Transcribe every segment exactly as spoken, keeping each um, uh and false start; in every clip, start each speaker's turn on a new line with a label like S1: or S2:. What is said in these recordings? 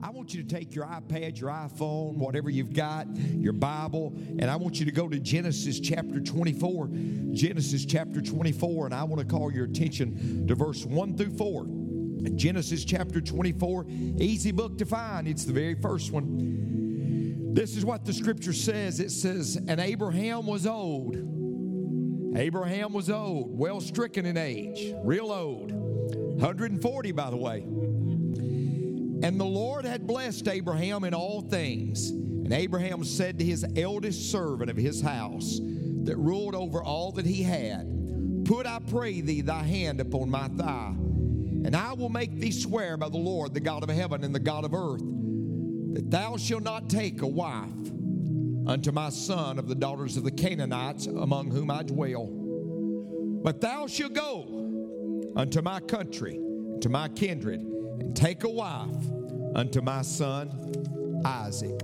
S1: I want you to take your iPad, your iPhone, whatever you've got, your Bible, and I want you to go to Genesis chapter twenty-four. Genesis chapter twenty-four, and I want to call your attention to verse one through four. Genesis chapter twenty-four, easy book to find. It's the very first one. This is what the scripture says. It says, and Abraham was old. Abraham was old, well stricken in age, real old. one hundred forty, by the way. And the Lord had blessed Abraham in all things. And Abraham said to his eldest servant of his house that ruled over all that he had, put, I pray thee, thy hand upon my thigh, and I will make thee swear by the Lord, the God of heaven and the God of earth, that thou shalt not take a wife unto my son of the daughters of the Canaanites among whom I dwell. But thou shalt go unto my country, to my kindred, and take a wife unto my son Isaac.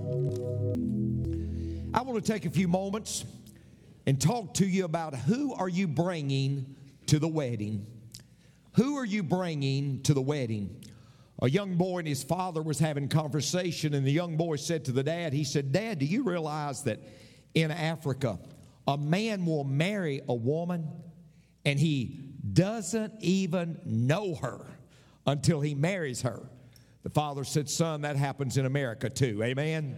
S1: I want to take a few moments and talk to you about who are you bringing to the wedding. Who are you bringing to the wedding? A young boy and his father was having conversation, and the young boy said to the dad, he said, Dad, do you realize that in Africa, a man will marry a woman and he doesn't even know her until he marries her? The father said, son, that happens in America too. Amen?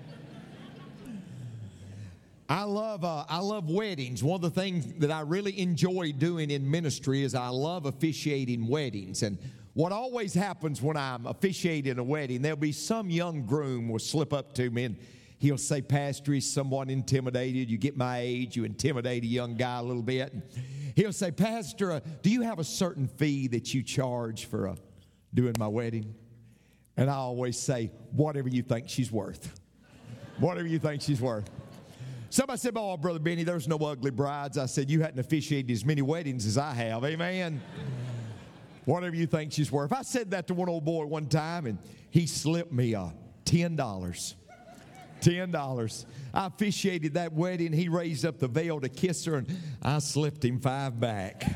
S1: I love uh, I love weddings. One of the things that I really enjoy doing in ministry is I love officiating weddings. And what always happens when I'm officiating a wedding, there'll be some young groom will slip up to me and he'll say, Pastor, he's somewhat intimidated. You get my age, you intimidate a young guy a little bit. And he'll say, Pastor, uh, do you have a certain fee that you charge for uh, doing my wedding? And I always say, whatever you think she's worth. Whatever you think she's worth. Somebody said, oh, Brother Benny, there's no ugly brides. I said, you hadn't officiated as many weddings as I have. Amen? Whatever you think she's worth. I said that to one old boy one time, and he slipped me uh, ten dollars. ten dollars. I officiated that wedding. He raised up the veil to kiss her, and I slipped him five back.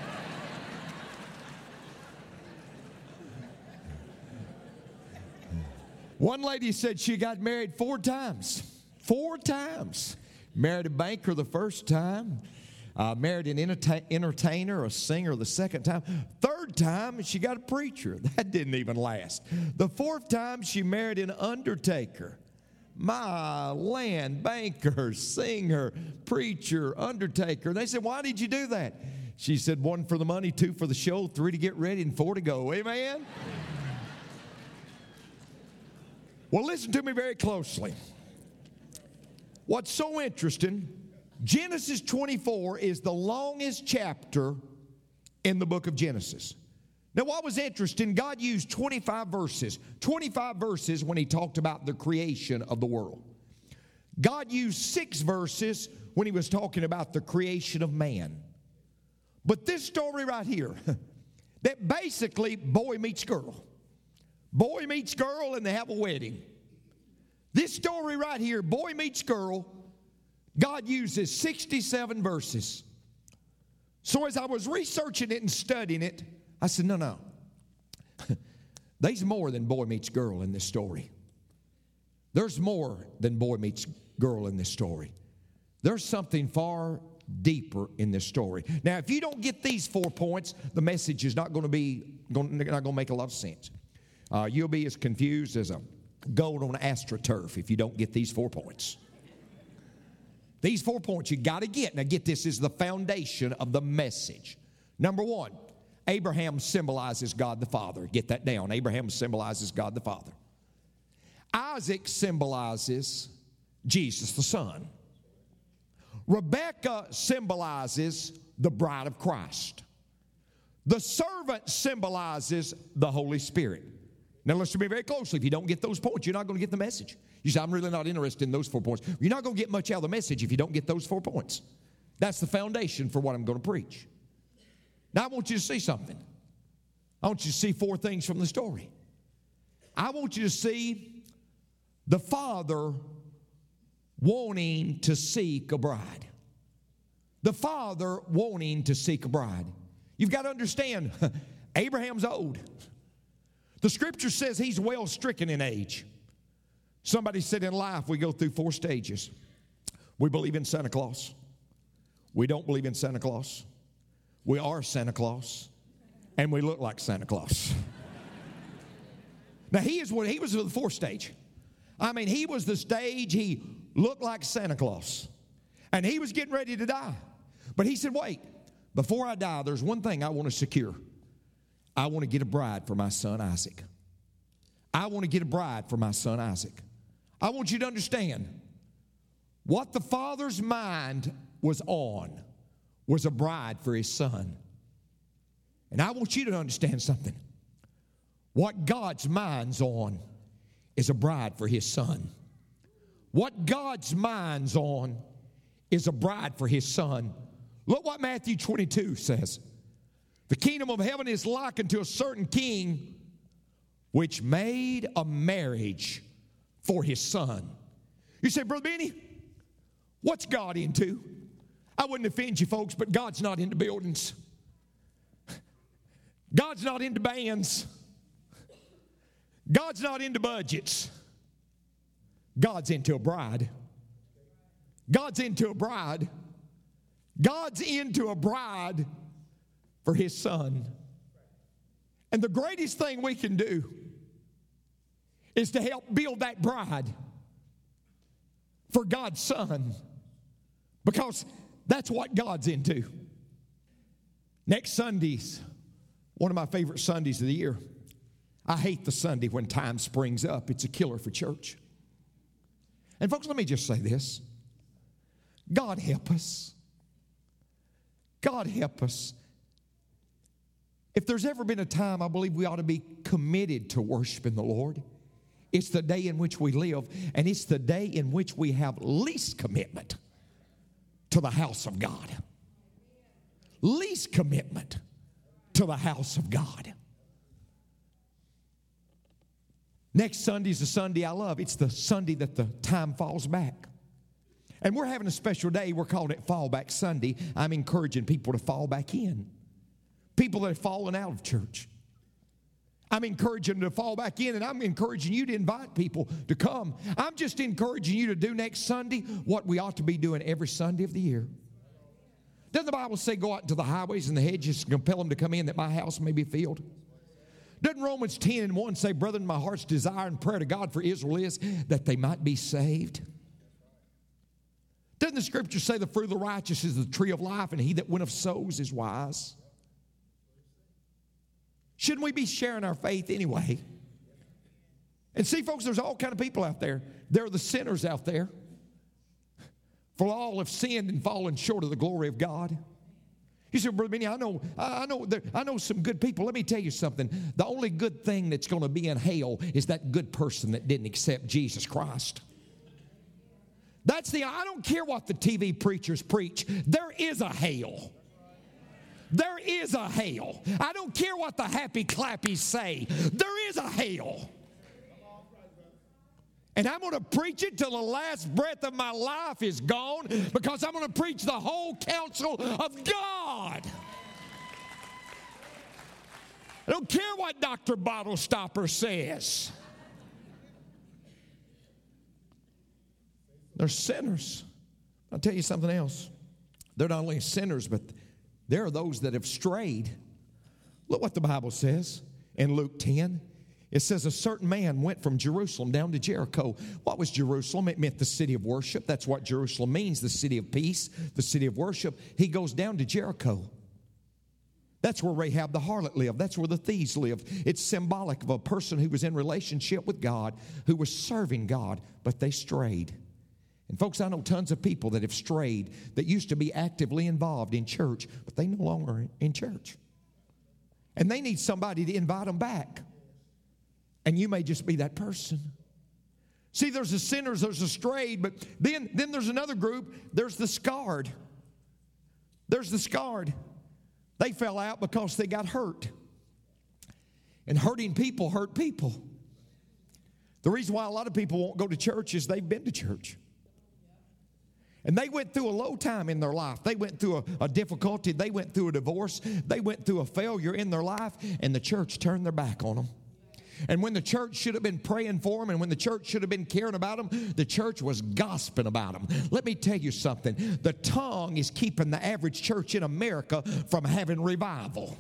S1: One lady said she got married four times. Four times. Married a banker the first time. Uh, married an entertain- entertainer, a singer the second time. Third time, she got a preacher. That didn't even last. The fourth time, she married an undertaker. My land, banker, singer, preacher, undertaker. They said, why did you do that? She said, one for the money, two for the show, three to get ready, and four to go. Amen? Well, listen to me very closely. What's so interesting, Genesis twenty-four is the longest chapter in the book of Genesis. Now, what was interesting, God used twenty-five verses, twenty-five verses when he talked about the creation of the world. God used six verses when he was talking about the creation of man. But this story right here, that basically boy meets girl. Boy meets girl and they have a wedding. This story right here, boy meets girl, God uses sixty-seven verses. So as I was researching it and studying it, I said, no, no. There's more than boy meets girl in this story. There's more than boy meets girl in this story. There's something far deeper in this story. Now, if you don't get these four points, the message is not going to be, not going to make a lot of sense. Uh, you'll be as confused as a goat on AstroTurf if you don't get these four points. These four points you got to get. Now get this, is the foundation of the message. Number one, Abraham symbolizes God the Father. Get that down. Abraham symbolizes God the Father. Isaac symbolizes Jesus the Son. Rebekah symbolizes the bride of Christ. The servant symbolizes the Holy Spirit. Now listen to me very closely. If you don't get those points, you're not going to get the message. You say, I'm really not interested in those four points. You're not going to get much out of the message if you don't get those four points. That's the foundation for what I'm going to preach. Now I want you to see something. I want you to see four things from the story. I want you to see the father wanting to seek a bride. The father wanting to seek a bride. You've got to understand, Abraham's old. The scripture says he's well stricken in age. Somebody said in life we go through four stages. We believe in Santa Claus. We don't believe in Santa Claus. We are Santa Claus. And we look like Santa Claus. Now, he is what he was the fourth stage. I mean, he was the stage, he looked like Santa Claus. And he was getting ready to die. But he said, wait, before I die, there's one thing I want to secure. I want to get a bride for my son Isaac. I want to get a bride for my son Isaac. I want you to understand what the father's mind was on was a bride for his son. And I want you to understand something. What God's mind's on is a bride for his son. What God's mind's on is a bride for his son. Look what Matthew twenty-two says. The kingdom of heaven is like unto a certain king which made a marriage for his son. You say, Brother Benny, what's God into? I wouldn't offend you folks, but God's not into buildings. God's not into bands. God's not into budgets. God's into a bride. God's into a bride. God's into a bride for his son. And the greatest thing we can do is to help build that bride for God's son, because that's what God's into. Next Sunday's one of my favorite Sundays of the year. I hate the Sunday when time springs up. It's a killer for church. And folks, let me just say this. God help us. God help us. If there's ever been a time I believe we ought to be committed to worshiping the Lord, it's the day in which we live, and it's the day in which we have least commitment to the house of God. Least commitment to the house of God. Next Sunday is the Sunday I love. It's the Sunday that the time falls back. And we're having a special day. We're calling it Fallback Sunday. I'm encouraging people to fall back in. People that have fallen out of church. I'm encouraging them to fall back in, and I'm encouraging you to invite people to come. I'm just encouraging you to do next Sunday what we ought to be doing every Sunday of the year. Doesn't the Bible say go out into the highways and the hedges and compel them to come in that my house may be filled? Doesn't Romans ten and one say, brethren, my heart's desire and prayer to God for Israel is that they might be saved? Doesn't the scripture say the fruit of the righteous is the tree of life, and he that winneth souls is wise? Shouldn't we be sharing our faith anyway? And see, folks, there's all kind of people out there. There are the sinners out there. For all have sinned and fallen short of the glory of God. You say, Brother Benny, I know, I know, there, I know some good people. Let me tell you something. The only good thing that's going to be in hell is that good person that didn't accept Jesus Christ. That's the, I don't care what the T V preachers preach. There is a hell. There is a hell. I don't care what the happy clappies say. There is a hell. And I'm going to preach it till the last breath of my life is gone, because I'm going to preach the whole counsel of God. I don't care what Doctor Bottle Stopper says. They're sinners. I'll tell you something else. They're not only sinners, but there are those that have strayed. Look what the Bible says in Luke ten. It says a certain man went from Jerusalem down to Jericho. What was Jerusalem? It meant the city of worship. That's what Jerusalem means, the city of peace, the city of worship. He goes down to Jericho. That's where Rahab the harlot lived. That's where the thieves lived. It's symbolic of a person who was in relationship with God, who was serving God, but they strayed. And folks, I know tons of people that have strayed, that used to be actively involved in church, but they no longer are in church. And they need somebody to invite them back. And you may just be that person. See, there's the sinners, there's the strayed, but then, then there's another group. There's the scarred. There's the scarred. They fell out because they got hurt. And hurting people hurt people. The reason why a lot of people won't go to church is they've been to church. And they went through a low time in their life. They went through a, a difficulty. They went through a divorce. They went through a failure in their life, and the church turned their back on them. And when the church should have been praying for them and when the church should have been caring about them, the church was gossiping about them. Let me tell you something. The tongue is keeping the average church in America from having revival.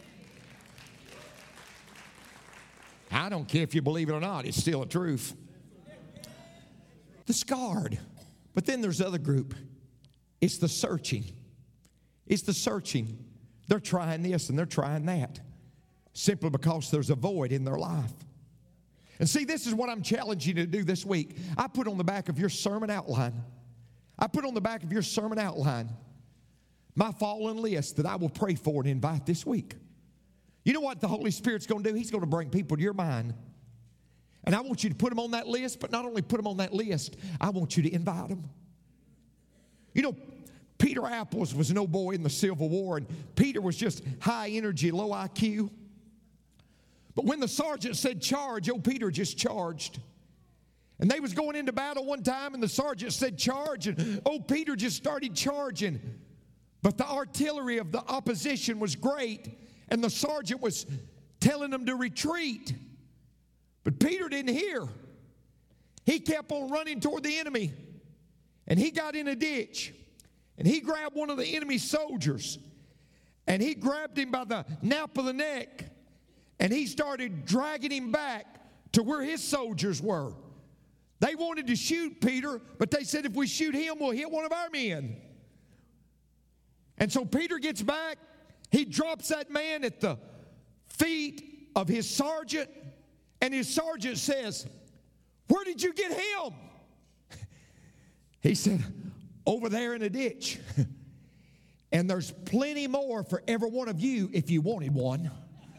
S1: I don't care if you believe it or not. It's still a truth. The scarred. But then there's the other group. It's the searching. It's the searching. They're trying this and they're trying that, simply because there's a void in their life. And see, this is what I'm challenging you to do this week. I put on the back of your sermon outline, I put on the back of your sermon outline my fallen list that I will pray for and invite this week. You know what the Holy Spirit's going to do? He's going to bring people to your mind. And I want you to put them on that list, but not only put them on that list, I want you to invite them. You know, Peter Apples was no boy in the Civil War, and Peter was just high energy, low I Q. But when the sergeant said charge, old Peter just charged. And they was going into battle one time, and the sergeant said charge, and old Peter just started charging. But the artillery of the opposition was great, and the sergeant was telling them to retreat. But Peter didn't hear. He kept on running toward the enemy, and he got in a ditch. And he grabbed one of the enemy soldiers, and he grabbed him by the nape of the neck, and he started dragging him back to where his soldiers were. They wanted to shoot Peter, but they said, if we shoot him, we'll hit one of our men. And so Peter gets back. He drops that man at the feet of his sergeant, and his sergeant says, where did you get him? He said, over there in a ditch. And there's plenty more for every one of you if you wanted one.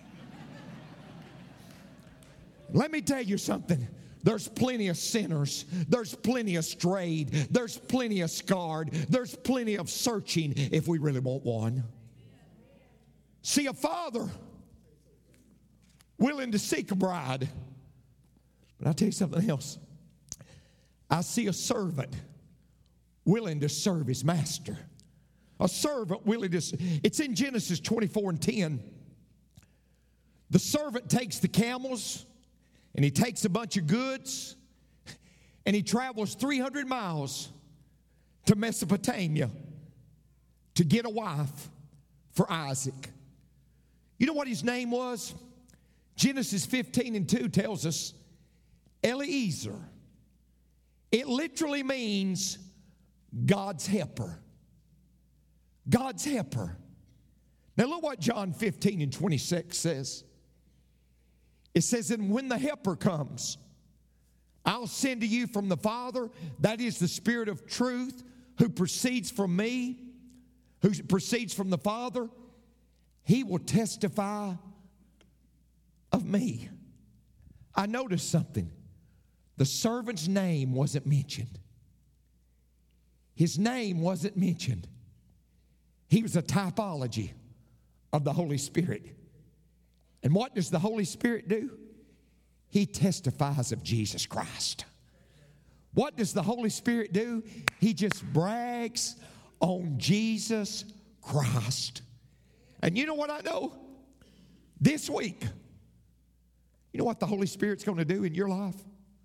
S1: Let me tell you something. There's plenty of sinners. There's plenty of strayed. There's plenty of scarred. There's plenty of searching if we really want one. See, a father willing to seek a bride. But I'll tell you something else. I see a servant willing to serve his master. A servant willing to, it's in Genesis twenty-four and ten. The servant takes the camels, and he takes a bunch of goods, and he travels three hundred miles to Mesopotamia to get a wife for Isaac. You know what his name was? Genesis fifteen and two tells us Eliezer. It literally means God's helper. God's helper. Now look what John fifteen and twenty-six says. It says, and when the helper comes, I'll send to you from the Father, that is the Spirit of truth, who proceeds from me, who proceeds from the Father. He will testify of me. I noticed something. The servant's name wasn't mentioned. His name wasn't mentioned. He was a typology of the Holy Spirit. And what does the Holy Spirit do? He testifies of Jesus Christ. What does the Holy Spirit do? He just brags on Jesus Christ. And you know what I know? This week, you know what the Holy Spirit's going to do in your life?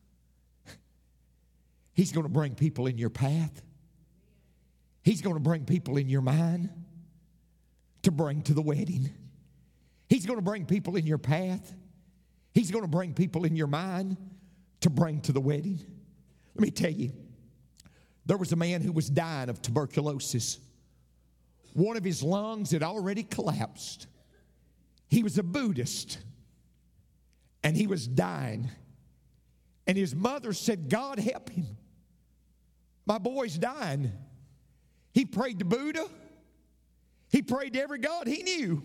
S1: He's going to bring people in your path. He's going to bring people in your mind to bring to the wedding. He's going to bring people in your path. He's going to bring people in your mind to bring to the wedding. Let me tell you, there was a man who was dying of tuberculosis. One of his lungs had already collapsed. He was a Buddhist, and he was dying. And his mother said, God help him. My boy's dying. He prayed to Buddha. He prayed to every god he knew.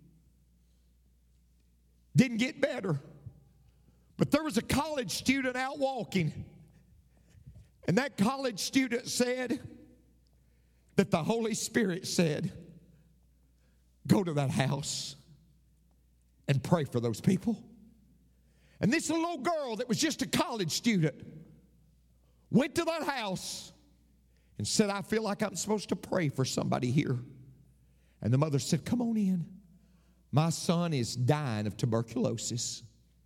S1: Didn't get better. But there was a college student out walking. And that college student said that the Holy Spirit said, go to that house and pray for those people. And this little girl that was just a college student went to that house and said, I feel like I'm supposed to pray for somebody here. And the mother said, come on in. My son is dying of tuberculosis.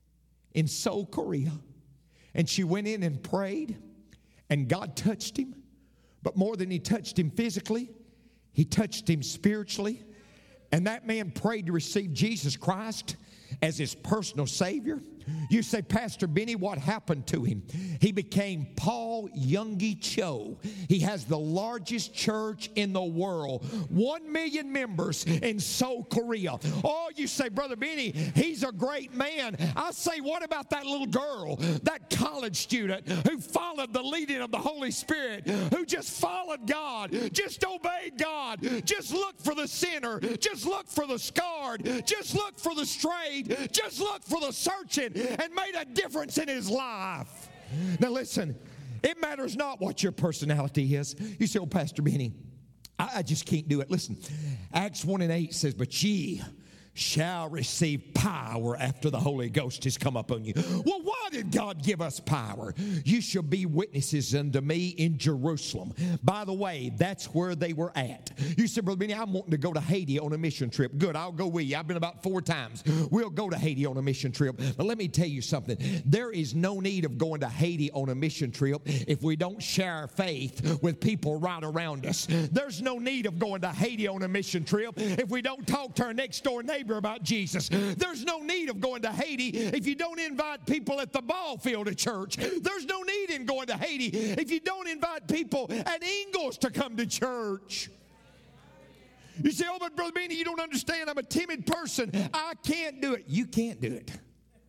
S1: in Seoul, Korea. And she went in and prayed, and God touched him. But more than he touched him physically, he touched him spiritually. And that man prayed to receive Jesus Christ as his personal Savior. You say, Pastor Benny, what happened to him? He became Paul Youngie Cho. He has the largest church in the world. One million members in Seoul, Korea. Oh, you say, Brother Benny, he's a great man. I say, what about that little girl, that college student who followed the leading of the Holy Spirit, who just followed God, just obeyed God, just looked for the sinner, just looked for the scarred, just looked for the strayed, just looked for the searching, and made a difference in his life. Now listen, it matters not what your personality is. You say, oh, Pastor Benny, I, I just can't do it. Listen, Acts one and eight says, but ye shall receive power after the Holy Ghost has come upon you. Well, why did God give us power? You shall be witnesses unto me in Jerusalem. By the way, that's where they were at. You said, Brother Benny, I'm wanting to go to Haiti on a mission trip. Good, I'll go with you. I've been about four times. We'll go to Haiti on a mission trip. But let me tell you something. There is no need of going to Haiti on a mission trip if we don't share our faith with people right around us. There's no need of going to Haiti on a mission trip if we don't talk to our next door neighbor about Jesus. There's no need of going to Haiti if you don't invite people at the ball field at church. There's no need in going to Haiti if you don't invite people at Ingles to come to church. You say, oh, but Brother Benny, you don't understand. I'm a timid person. I can't do it. You can't do it.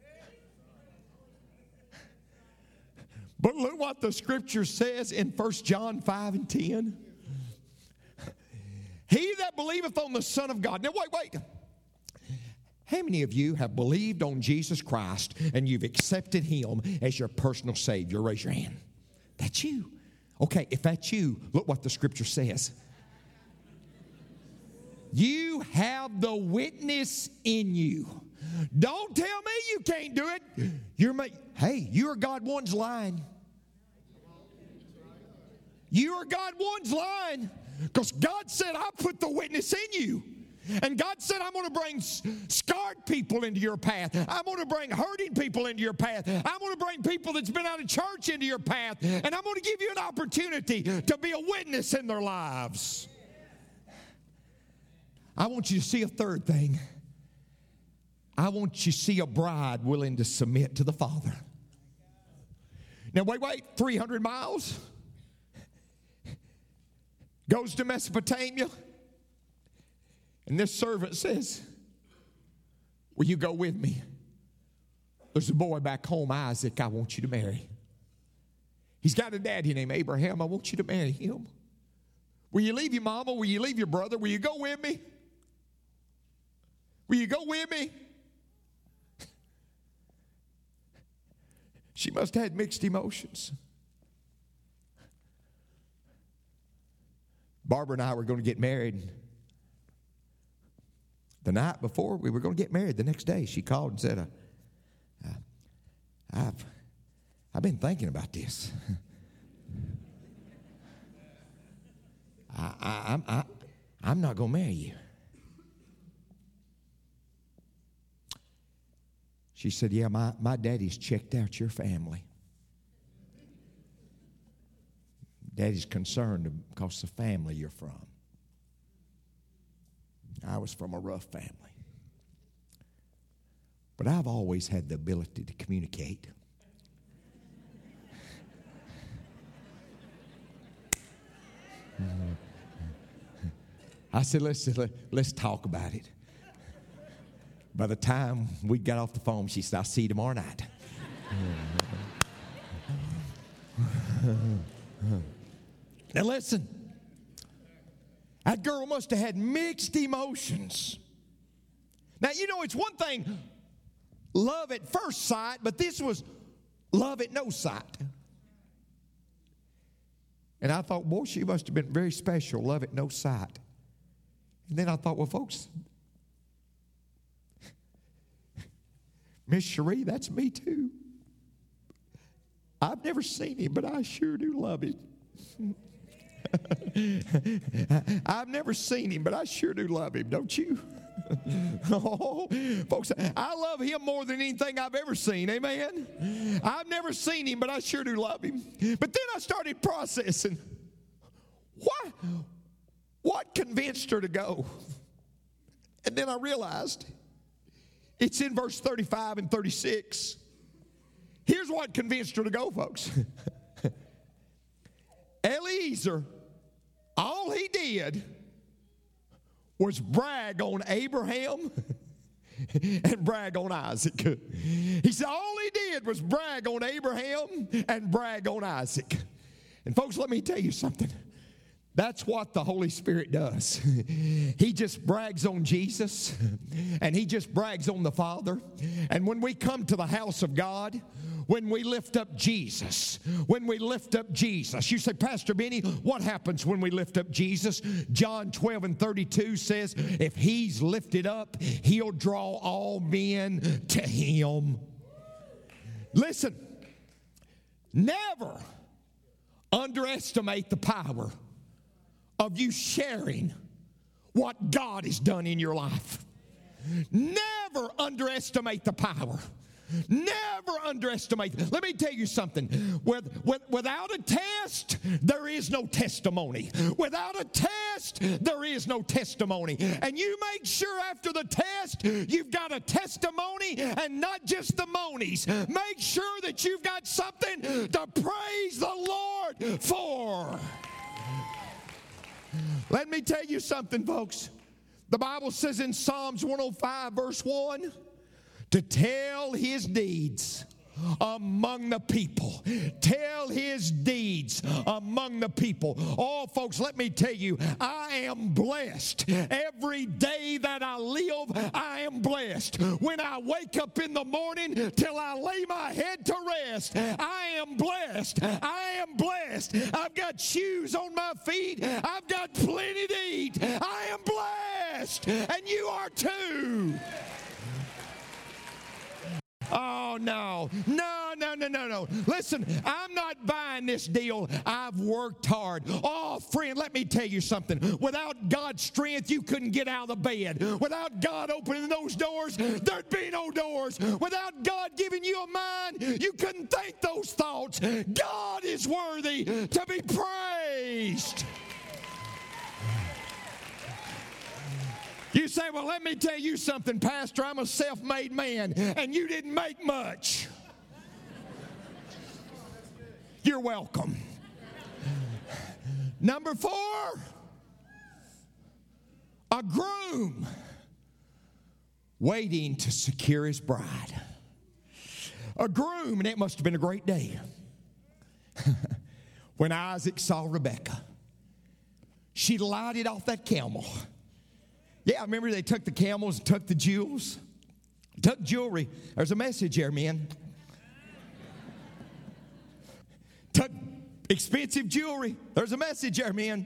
S1: But look what the scripture says in First John five and ten. He that believeth on the Son of God. Now, wait, wait. How many of you have believed on Jesus Christ and you've accepted him as your personal Savior? Raise your hand. That's you. Okay, if that's you, look what the scripture says. You have the witness in you. Don't tell me you can't do it. You're ma- hey, you are God one's line. You are God one's line. Because God said, I put the witness in you. And God said, I'm going to bring scarred people into your path. I'm going to bring hurting people into your path. I'm going to bring people that's been out of church into your path. And I'm going to give you an opportunity to be a witness in their lives. I want you to see a third thing. I want you to see a bride willing to submit to the Father. Now, wait, wait, three hundred miles. Goes to Mesopotamia. And this servant says, will you go with me? There's a boy back home, Isaac, I want you to marry. He's got a daddy named Abraham. I want you to marry him. Will you leave your mama? Will you leave your brother? Will you go with me? Will you go with me? She must have had mixed emotions. Barbara and I were going to get married. The night before we were going to get married, the next day she called and said, uh, uh, I've, I've been thinking about this. I, I, I'm, I, I'm not going to marry you. She said, yeah, my, my daddy's checked out your family. Daddy's concerned because of the family you're from. I was from a rough family. But I've always had the ability to communicate. I said, let's, let's talk about it. By the time we got off the phone, she said, I'll see you tomorrow night. Now listen. That girl must have had mixed emotions. Now, you know, it's one thing, love at first sight, but this was love at no sight. And I thought, boy, she must have been very special, love at no sight. And then I thought, well, folks, Miss Cherie, that's me too. I've never seen him, but I sure do love him. I've never seen him, but I sure do love him, don't you? Oh, folks, I love him more than anything I've ever seen. Amen. I've never seen him, but I sure do love him. But then I started processing. What, what convinced her to go? And then I realized it's in verse thirty-five and thirty-six. Here's what convinced her to go, folks. Eliezer, all he did was brag on Abraham and brag on Isaac. He said all he did was brag on Abraham and brag on Isaac. And folks, let me tell you something. That's what the Holy Spirit does. He just brags on Jesus, and he just brags on the Father. And when we come to the house of God, when we lift up Jesus, when we lift up Jesus, you say, Pastor Benny, what happens when we lift up Jesus? John twelve and thirty-two says, if he's lifted up, he'll draw all men to him. Listen, never underestimate the power of you sharing what God has done in your life. Never underestimate the power. Never underestimate. Let me tell you something. With, with, without a test, there is no testimony. Without a test, there is no testimony. And you make sure after the test, you've got a testimony and not just the monies. Make sure that you've got something to praise the Lord for. Let me tell you something, folks. The Bible says in Psalms one oh five, verse one, to tell his deeds among the people. Tell his deeds among the people. Oh, folks, let me tell you, I am blessed. Every day that I live, I am blessed. When I wake up in the morning till I lay my head to rest, I am blessed. I am blessed. I've got shoes on my feet. I've got plenty to eat. I am blessed. And you are too. Oh, no. No, no, no, no, no. Listen, I'm not buying this deal. I've worked hard. Oh, friend, let me tell you something. Without God's strength, you couldn't get out of the bed. Without God opening those doors, there'd be no doors. Without God giving you a mind, you couldn't think those thoughts. God is worthy to be praised. You say, well, let me tell you something, Pastor. I'm a self-made man, and you didn't make much. You're welcome. Number four, a groom waiting to secure his bride. A groom, and it must have been a great day. When Isaac saw Rebekah, she lighted off that camel. Yeah, I remember they took the camels and took the jewels, took jewelry. There's a message here, man. Took expensive jewelry. There's a message here, man.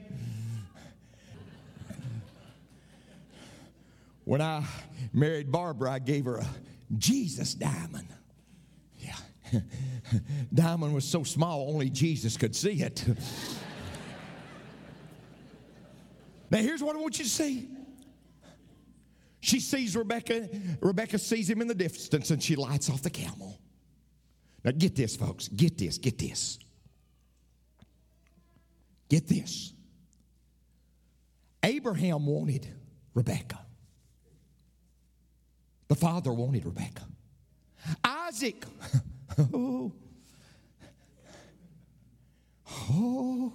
S1: When I married Barbara, I gave her a Jesus diamond. Yeah. Diamond was so small, only Jesus could see it. Now, here's what I want you to see. She sees Rebekah. Rebekah sees him in the distance, and she lights off the camel. Now, get this, folks. Get this. Get this. Get this. Abraham wanted Rebekah. The father wanted Rebekah. Isaac. Oh. Oh.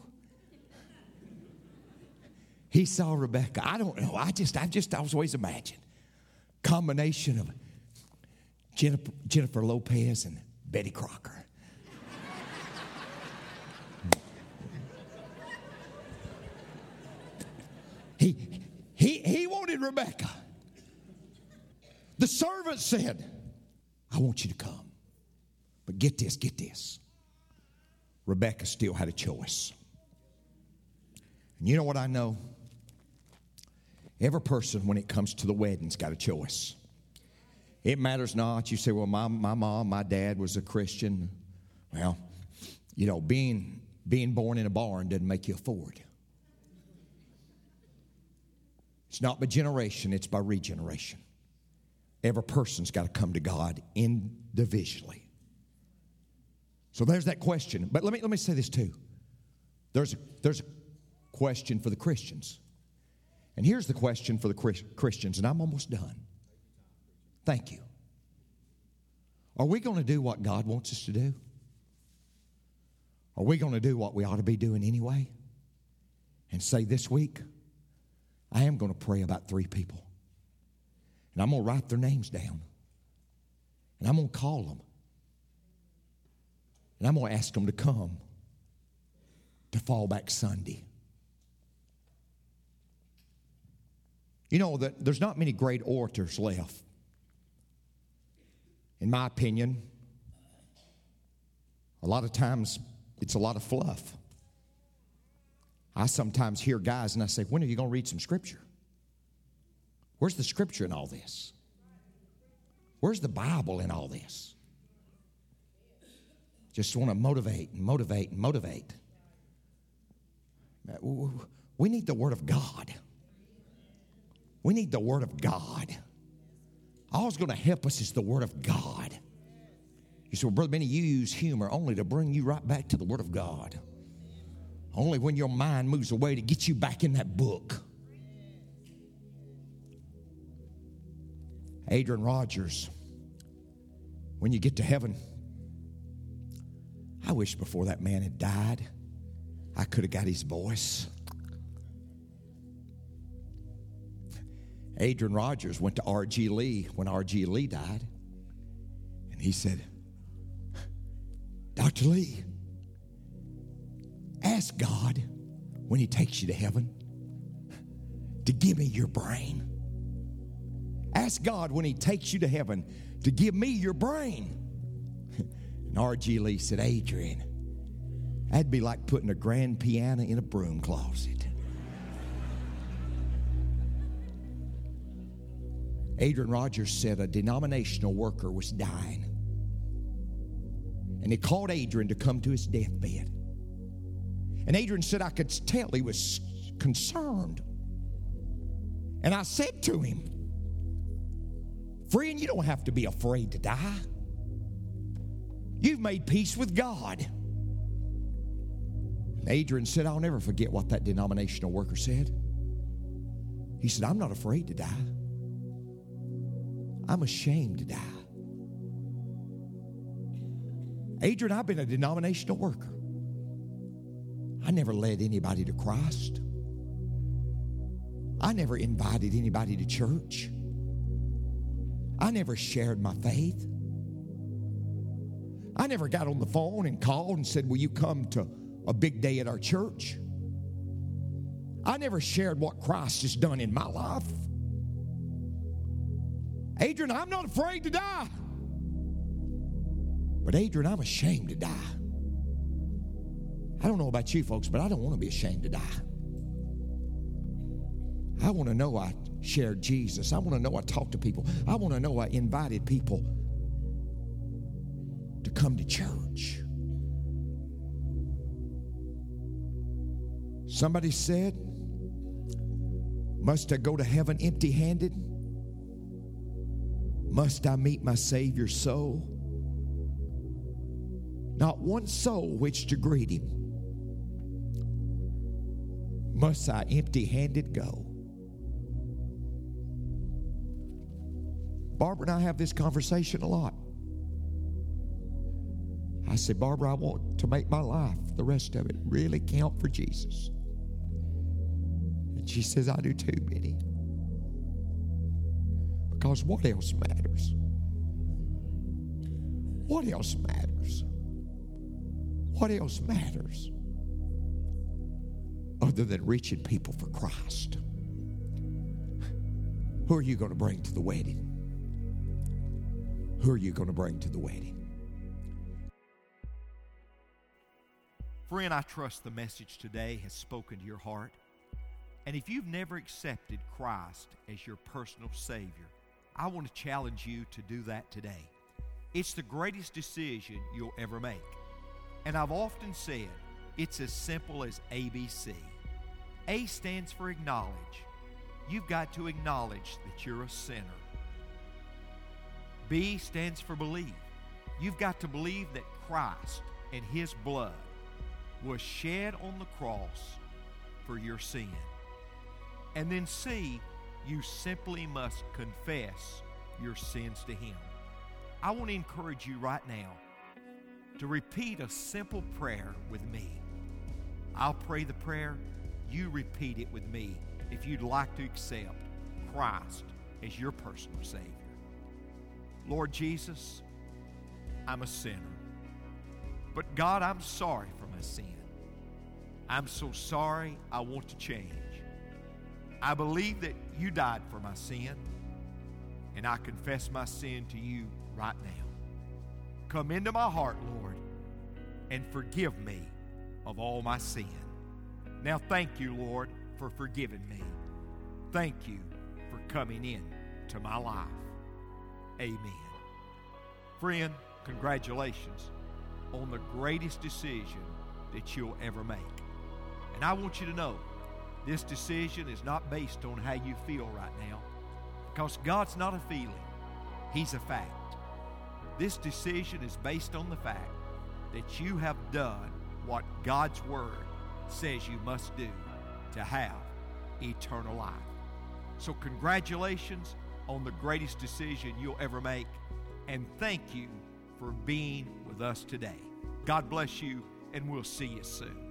S1: He saw Rebekah. I don't know. I just, I just, I was always imagined. Combination of Jennifer, Jennifer Lopez and Betty Crocker. he, he, he wanted Rebekah. The servant said, I want you to come. But get this, get this. Rebekah still had a choice. And you know what I know? Every person, when it comes to the wedding's got a choice. It matters not. You say, well, my, my mom, my dad was a Christian. Well, you know, being, being born in a barn doesn't make you a Ford. It's It's not by generation, it's by regeneration. Every person's got to come to God individually. So there's that question. But let me let me say this too. There's a, there's a question for the Christians. And here's the question for the Christians, and I'm almost done. Thank you. Are we going to do what God wants us to do? Are we going to do what we ought to be doing anyway? And say this week, I am going to pray about three people. And I'm going to write their names down. And I'm going to call them. And I'm going to ask them to come to Fallback Sunday. You know, that there's not many great orators left. In my opinion, a lot of times it's a lot of fluff. I sometimes hear guys and I say, when are you going to read some scripture? Where's the scripture in all this? Where's the Bible in all this? Just want to motivate and motivate and motivate. We need the Word of God. We need the Word of God. All that's going to help us is the Word of God. You say, well, Brother Benny, you use humor only to bring you right back to the Word of God. Only when your mind moves away to get you back in that book. Adrian Rogers, when you get to heaven, I wish before that man had died, I could have got his voice. Adrian Rogers went to R G Lee when R G Lee died. And he said, Doctor Lee, ask God when he takes you to heaven to give me your brain. Ask God when he takes you to heaven to give me your brain. And R G Lee said, Adrian, that'd be like putting a grand piano in a broom closet. Adrian Rogers said a denominational worker was dying. And he called Adrian to come to his deathbed. And Adrian said, I could tell he was concerned. And I said to him, friend, you don't have to be afraid to die. You've made peace with God. And Adrian said, I'll never forget what that denominational worker said. He said, I'm not afraid to die. I'm ashamed to die. Adrian, I've been a denominational worker. I never led anybody to Christ. I never invited anybody to church. I never shared my faith. I never got on the phone and called and said, will you come to a big day at our church? I never shared what Christ has done in my life. Adrian, I'm not afraid to die. But Adrian, I'm ashamed to die. I don't know about you folks, but I don't want to be ashamed to die. I want to know I shared Jesus. I want to know I talked to people. I want to know I invited people to come to church. Somebody said, must I go to heaven empty-handed? Must I meet my Savior so? Not one soul which to greet him. Must I empty-handed go? Barbara and I have this conversation a lot. I say, Barbara, I want to make my life, the rest of it, really count for Jesus. And she says, I do too, Benny. Because what else matters? What else matters? What else matters other than reaching people for Christ? Who are you going to bring to the wedding? Who are you going to bring to the wedding?
S2: Friend, I trust the message today has spoken to your heart. And if you've never accepted Christ as your personal Savior, I want to challenge you to do that today. It's the greatest decision you'll ever make. And I've often said, it's as simple as A B C. A stands for acknowledge. you've got to acknowledge that you're a sinner. B stands for believe. You've got to believe that Christ and His blood was shed on the cross for your sin. And then C, you simply must confess your sins to Him. I want to encourage you right now to repeat a simple prayer with me. I'll pray the prayer. You repeat it with me if you'd like to accept Christ as your personal Savior. Lord Jesus, I'm a sinner. But God, I'm sorry for my sin. I'm so sorry, I want to change. I believe that you died for my sin, and I confess my sin to you right now. Come into my heart, Lord, and forgive me of all my sin. Now thank you, Lord, for forgiving me. Thank you for coming in to my life. Amen. Friend, congratulations on the greatest decision that you'll ever make. And I want you to know, this decision is not based on how you feel right now, because God's not a feeling. He's a fact. This decision is based on the fact that you have done what God's Word says you must do to have eternal life. So congratulations on the greatest decision you'll ever make, and thank you for being with us today. God bless you, and we'll see you soon.